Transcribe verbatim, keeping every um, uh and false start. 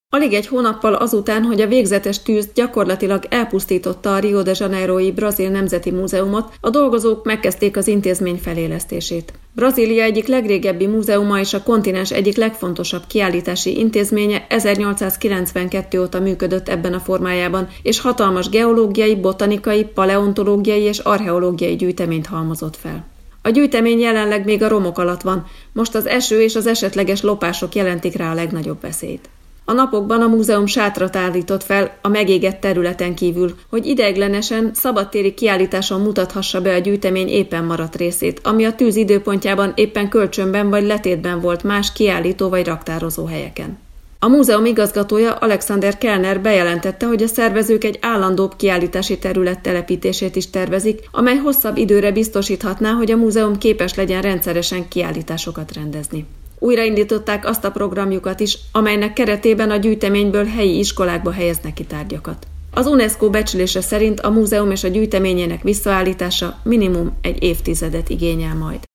Alig egy hónappal azután, hogy a végzetes tűz gyakorlatilag elpusztította a Rio de Janeiro-i Brazil Nemzeti Múzeumot, a dolgozók megkezdték az intézmény felélesztését. Brazília egyik legrégebbi múzeuma és a kontinens egyik legfontosabb kiállítási intézménye ezernyolcszázkilencvenkettő óta működött ebben a formájában, és hatalmas geológiai, botanikai, paleontológiai és archeológiai gyűjteményt halmozott fel. A gyűjtemény jelenleg még a romok alatt van, most az eső és az esetleges lopások jelentik rá a legnagyobb veszélyt. A napokban a múzeum sátrat állított fel a megégett területen kívül, hogy ideiglenesen szabadtéri kiállításon mutathassa be a gyűjtemény éppen maradt részét, ami a tűz időpontjában éppen kölcsönben vagy letétben volt más kiállító vagy raktározó helyeken. A múzeum igazgatója Alexander Kellner bejelentette, hogy a szervezők egy állandóbb kiállítási terület telepítését is tervezik, amely hosszabb időre biztosíthatná, hogy a múzeum képes legyen rendszeresen kiállításokat rendezni. Újraindították azt a programjukat is, amelynek keretében a gyűjteményből helyi iskolákba helyeznek ki tárgyakat. Az UNESCO becslése szerint a múzeum és a gyűjteményének visszaállítása minimum egy évtizedet igényel majd.